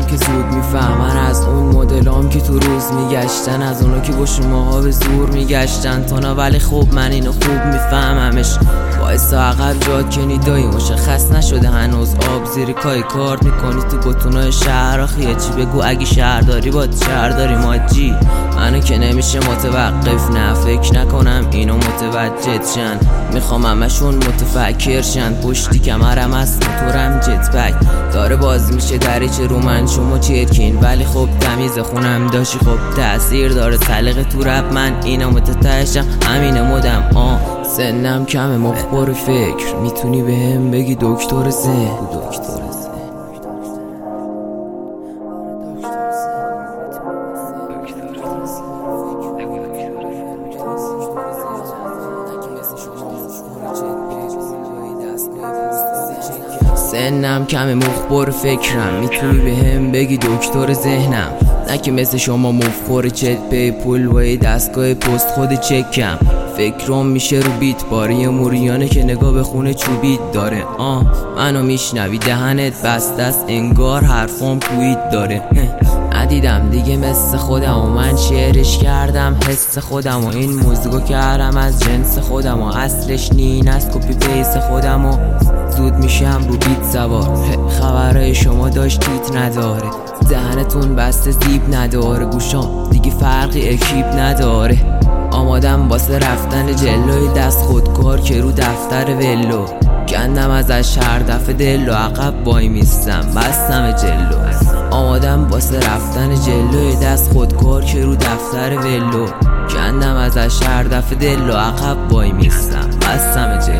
که زود میفهمن، از اون مدلام که تو روز میگشتن، از اونا که با شماها به زور میگشتن تانا، ولی خوب من اینو خوب میفهممش. وایسا عقب جات کنی دایی، مشخص نشده هنوز آب زیر کای کار میکنی تو بطونای شهر. آخیه چی بگو اگه شهر داری با شهر داری ماجی، منو که نمیشه متوقف، نه فکر نکنم اینو متوجه شن، میخوام همشون متفکر شن. پشتی کمرم از موتورم جت پک داره باز میشه دریچه رو من، شما چرکین ولی خب تمیز خونم داشتی، خب تأثیر داره سلیقه تو رپ، من اینو متتهشم همین مدم. سنم کمه مخبر فکر، میتونی به هم بگی دکتر ذهن. سنم کمه مخبر فکرم، میتونی به هم بگی دکتر ذهنم، نه که مثل شما مفخور چت پی پول و دستگاه پست خود چکم. فکرم میشه رو بیت باری موریانه که نگاه به خونه چوبیت داره. منو میشنوی دهنت بسته است انگار حرفم توییت داره. ندیدم دیگه مثل خودم و من شعرش کردم حس خودم و این موزیکو کردم از جنس خودم و اصلش نین از کپی پیس خودم و زود میشم رو بیت سوار. خبرهای شما داشتید نداره، دهنتون بسته زیب نداره، گوشام دیگه فرقی اکیپ نداره. آمادم واسه رفتن جلوی دست خودکار که رو دفتر ولو، گندم ازش هر دفعه دل و عقب وای میستم بستم جلو. آمادم واسه رفتن جلوی دست خودکار که رو دفتر ولو، گندم ازش هر دفعه دل و عقب وای میستم بستم جلو.